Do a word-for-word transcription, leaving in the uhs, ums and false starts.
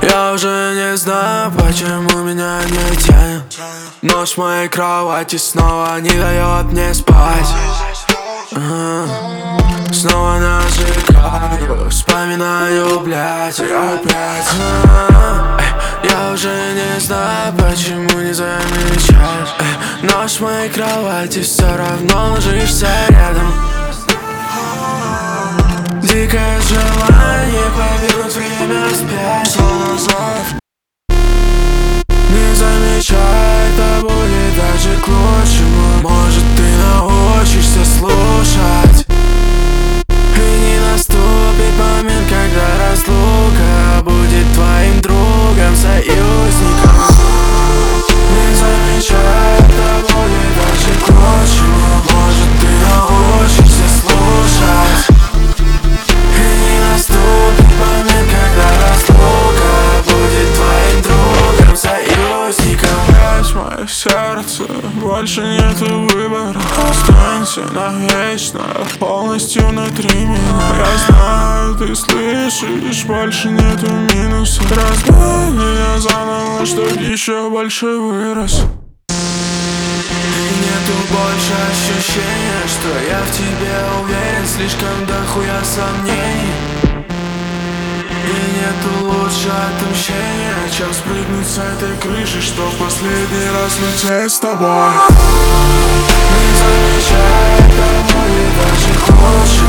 Я уже не знаю, почему меня не тянет. Ночь в моей кровати снова не дает мне спать. а-а-а. Снова нажигаю, вспоминаю, блядь, и опять. а-а-а. Я уже не знаю, почему не замечаешь. Ночь в моей кровати, все равно ложишься рядом. Дикое желание повернуть время вспять. Словно зов не замечай, это будет даже к лучшему. Может, ты научишься слушать, и не наступит момент, когда разлука будет твоим другом, союзником. Не замечай, это будет даже к лучшему. Может, ты научишься слушать, и не наступит момент, когда разлука будет твоим другом, союзником. Опять мое сердце, больше нету выбора. Останься навечно, полностью внутри меня. Я знаю, ты слышишь, больше нету минусов. Разбей меня заново, чтоб еще больше вырос. И нету больше ощущения, что я в тебе уверен. Слишком дохуя сомнений. И нету лучше отмщения, чем спрыгнуть с этой крыши, чтоб последний раз лететь с тобой. Не замечай, это будет даже к лучшему.